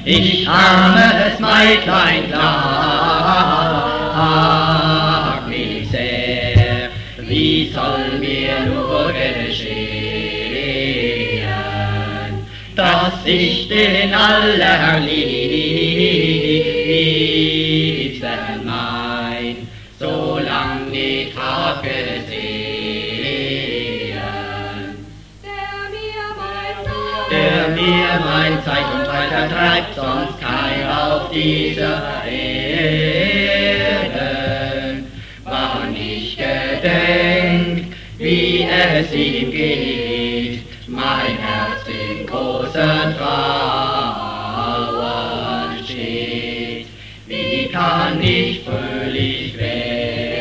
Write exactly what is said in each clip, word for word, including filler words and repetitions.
Ich armes Meitlein klag mich sehr, wie soll mir nur geschehen, dass ich den Allerliebsten mein so lang nicht hab gesehen, der mir mein Zeit und weiter treibt, sonst kein auf dieser Erde, wann ich gedenk, wie es ihm geht, mein Herz in großen Trauern steht, wie kann ich fröhlich werden?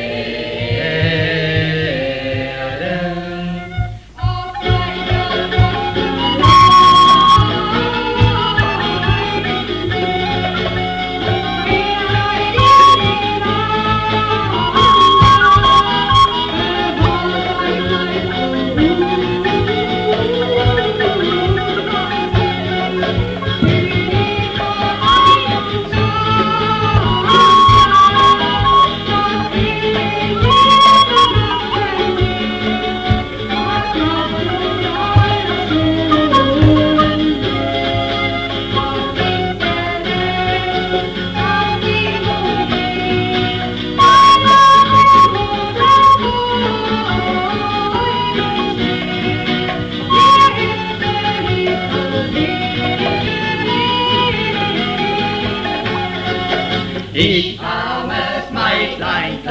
Ich armes Meitlein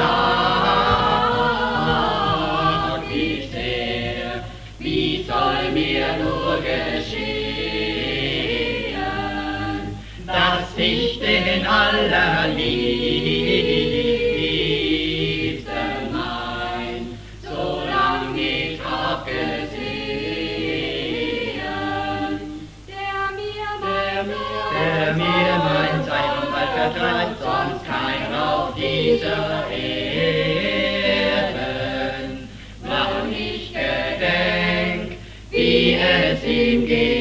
klag mich sehr, wie soll mir nur geschehen, dass ich den Allerliebsten mein so lang nicht hab gesehen, der mir, der mir, der mir mein Zeit und Wald vertreibt, sonst kein auf dieser Erden, wann ich gedenk, wie es ihm geht.